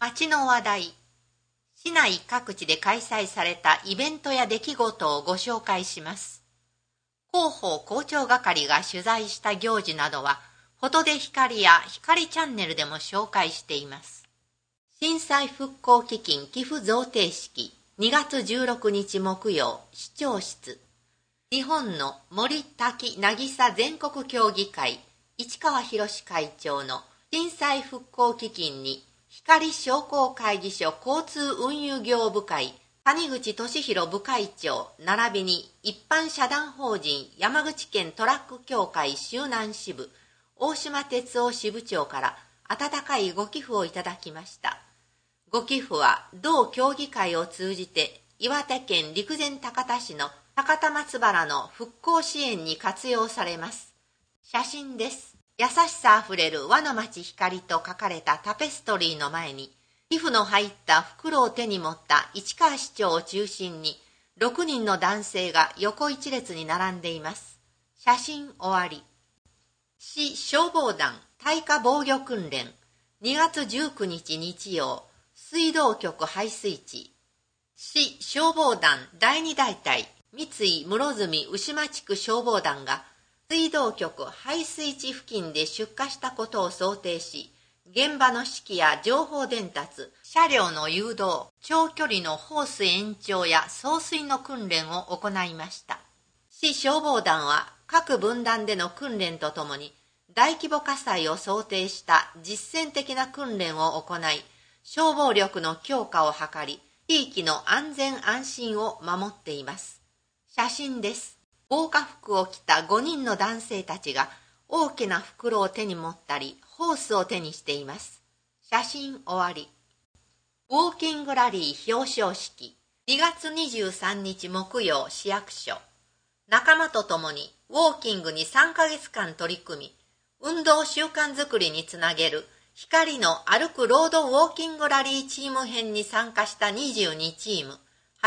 町の話題。市内各地で開催されたイベントや出来事をご紹介します。広報広聴係が取材した行事などは、フォトで光や光チャンネルでも紹介しています。震災復興基金寄付贈呈式2月16日木曜、市長室。日本の森滝渚全国協議会市川博会長の震災復興基金に光商工会議所交通運輸業部会谷口俊弘部会長並びに一般社団法人山口県トラック協会周南支部大島哲夫支部長から温かいご寄付をいただきました。ご寄付は同協議会を通じて岩手県陸前高田市の高田松原の復興支援に活用されます。写真です。優しさあふれる和の町光と書かれたタペストリーの前に、寄付の入った袋を手に持った市川市長を中心に、6人の男性が横一列に並んでいます。写真終わり。市消防団耐火防御訓練、2月19日日曜、水道局排水地。市消防団第2大隊、三井室積牛間地区消防団が、水道局排水地付近で出火したことを想定し、現場の指揮や情報伝達、車両の誘導、長距離のホース延長や送水の訓練を行いました。市消防団は各分団での訓練とともに、大規模火災を想定した実践的な訓練を行い、消防力の強化を図り、地域の安全安心を守っています。写真です。防火服を着た5人の男性たちが大きな袋を手に持ったりホースを手にしています。写真終わり。ウォーキングラリー表彰式2月23日木曜市役所。仲間と共にウォーキングに3ヶ月間取り組み、運動習慣づくりにつなげる光の歩くロードウォーキングラリーチーム編に参加した22チーム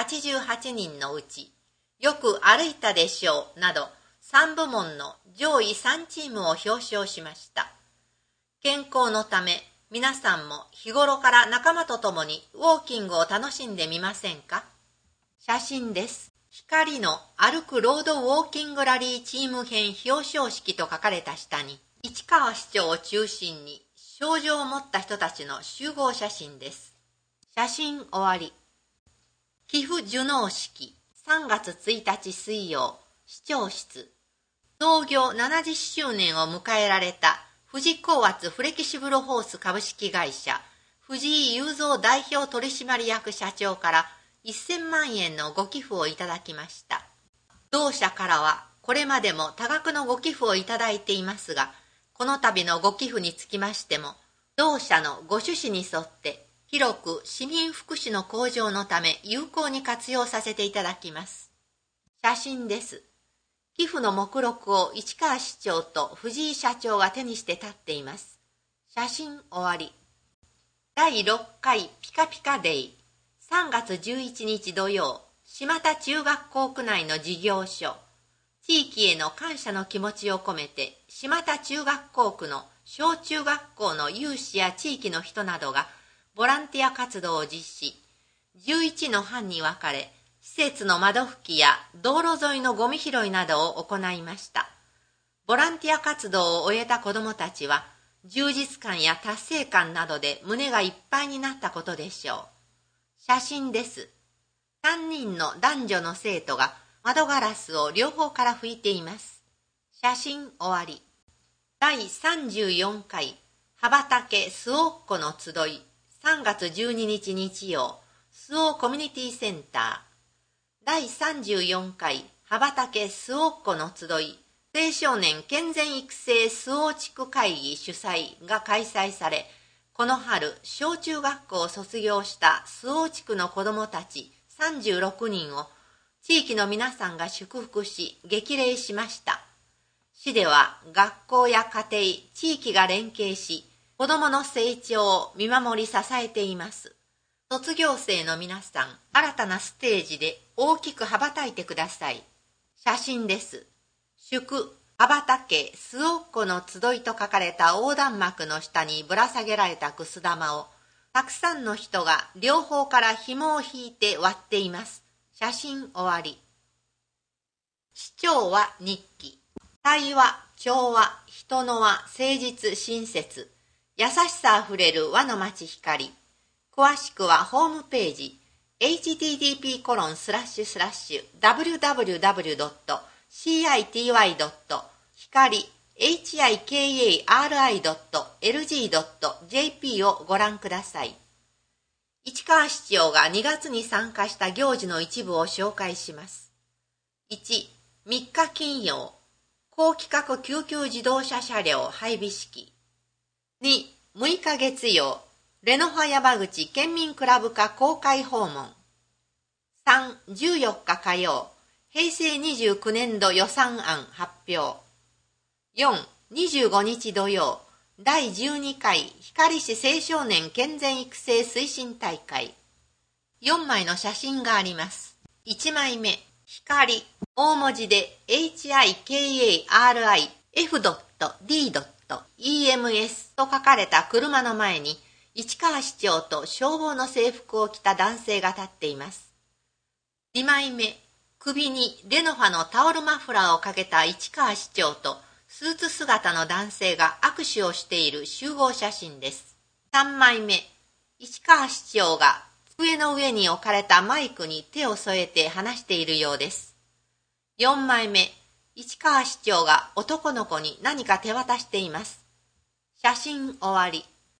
88人のうち、よく歩いたでしょうなど3部門の上位3チームを表彰しました。健康のため皆さんも日頃から仲間と共にウォーキングを楽しんでみませんか？写真です。光の歩くロードウォーキングラリーチーム編表彰式と書かれた下に、市川市長を中心に賞状を持った人たちの集合写真です。写真終わり。寄付受納式3月1日水曜、市長室。創業70周年を迎えられた富士高圧フレキシブルホース株式会社藤井雄三代表取締役社長から1000万円のご寄付をいただきました。同社からはこれまでも多額のご寄付をいただいていますが、この度のご寄付につきましても、同社のご趣旨に沿って広く市民福祉の向上のため有効に活用させていただきます。写真です。寄付の目録を市川市長と藤井社長が手にして立っています。写真終わり。第6回ピカピカデイ3月11日土曜、島田中学校区内の事業所。地域への感謝の気持ちを込めて、島田中学校区の小中学校の有志や地域の人などがボランティア活動を実施。11の班に分かれ、施設の窓拭きや道路沿いのゴミ拾いなどを行いました。ボランティア活動を終えた子どもたちは、充実感や達成感などで胸がいっぱいになったことでしょう。写真です。3人の男女の生徒が窓ガラスを両方から拭いています。写真終わり。第34回羽ばたけすおっこの集い3月12日日曜、周防コミュニティセンター。第34回羽ばたけすおっこの集い青少年健全育成周防地区会議主催が開催され、この春小中学校を卒業した周防地区の子どもたち36人を地域の皆さんが祝福し激励しました。市では学校や家庭、地域が連携し、子どもの成長を見守り支えています。卒業生の皆さん、新たなステージで大きく羽ばたいてください。写真です。祝羽ばたけすおっこの集いと書かれた横断幕の下にぶら下げられたくす玉をたくさんの人が両方から紐を引いて割っています。写真終わり。市長は日記。対話、調和、人の和、誠実、親切。優しさあふれる和の町光。詳しくはホームページ http://www.hikari.hikari.lg.jp をご覧ください。市川市長が2月に参加した行事の一部を紹介します。1、3日金曜、高規格救急自動車車両配備式。2、6日月曜、レノファ山口県民クラブ課公開訪問。3、14日火曜、平成29年度予算案発表。4、25日土曜、第12回光市青少年健全育成推進大会。4枚の写真があります。1枚目、光、大文字で HIKARI F.D.EMS と書かれた車の前に、市川市長と消防の制服を着た男性が立っています。2枚目、首にレノファのタオルマフラーをかけた市川市長とスーツ姿の男性が握手をしている集合写真です。3枚目、市川市長が机の上に置かれたマイクに手を添えて話しているようです。4枚目、市川市長が男の子に何か手渡しています。写真終わり。